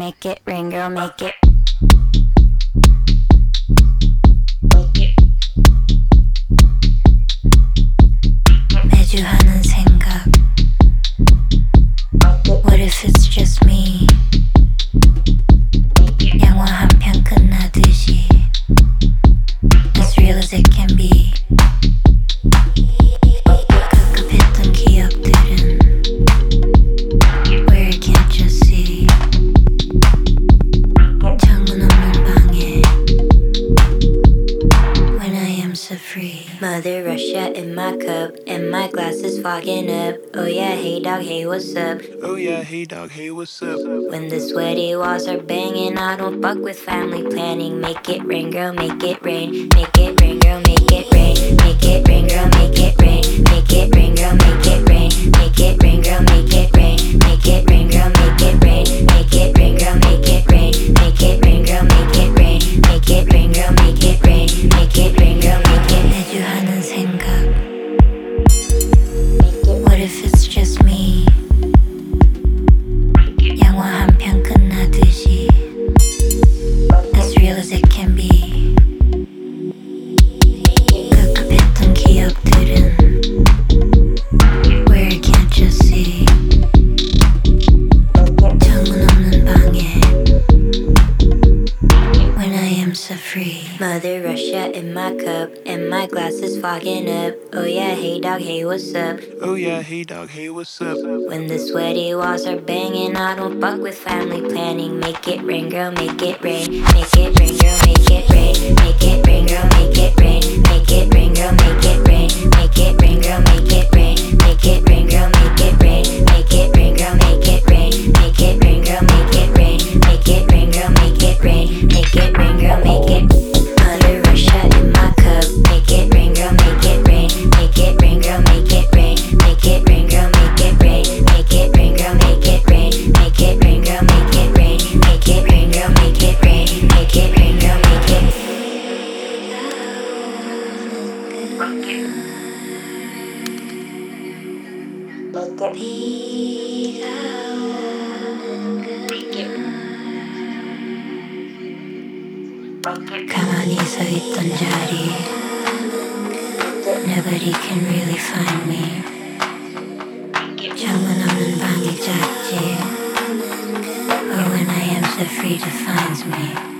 make it rain, girl, make it. 매주 하는 생각. What if it's just me? 영화 한 편 끝나듯이 as real as it can be. 급급했던 기억들은 where I can't just see. 창문 없는 방에 when I am so free. Mother Russia in my cup and my glass is fogging up. Oh yeah, hey dog, hey what's up? Oh yeah, hey dog, hey what's up? When the sweaty walls are banging, I don't fuck with family planning. Make it rain, girl, make it rain. Make it rain, girl, make it rain. Make it rain, girl, make it rain. Make it rain, girl, make it rain. Make it rain, girl, make it rain. Make it rain, girl, make it rain. Make it rain, girl, make it rain. Make it rain, girl, make it rain. Make it rain, girl, make it rain. Make it rain, girl, make it. 매주 하는 생각. What if it's just me? 영화 한 편 끝나듯이 as real as it can be. 급급했던 기억들은 where I can't just see. 창문 없는 방에 when I am so free. Mother Russia in my cup and my glass is fogging up. Oh yeah, hey dog, hey what's up? Oh yeah, hey dog, hey what's up? When the sweaty walls are banging, I don't fuck with family planning. Make it rain, girl, make it rain. Make it rain, girl, make it rain. Make it rain, girl, make it rain. Make it rain, girl, make it rain. Make it rain, girl, make it rain. Make it rain, girl, make it rain. Make it rain, girl, make it rain. Make it rain, girl, make it rain. Make it rain, girl, make it rain. Make it rain, girl, make it. Mother Russia in my cup. Make it rain, girl, make it rain. Make it rain, girl, make it rain. Make it rain, girl, make it rain. Make it rain, girl, make it rain. Make it rain, girl, make it rain. Make it rain, girl, make it rain. Make it rain, girl, make it. 가만히 서 있던 자리. Nobody can really find me. 창문 없는 방이 작지. But when I am so free defines me.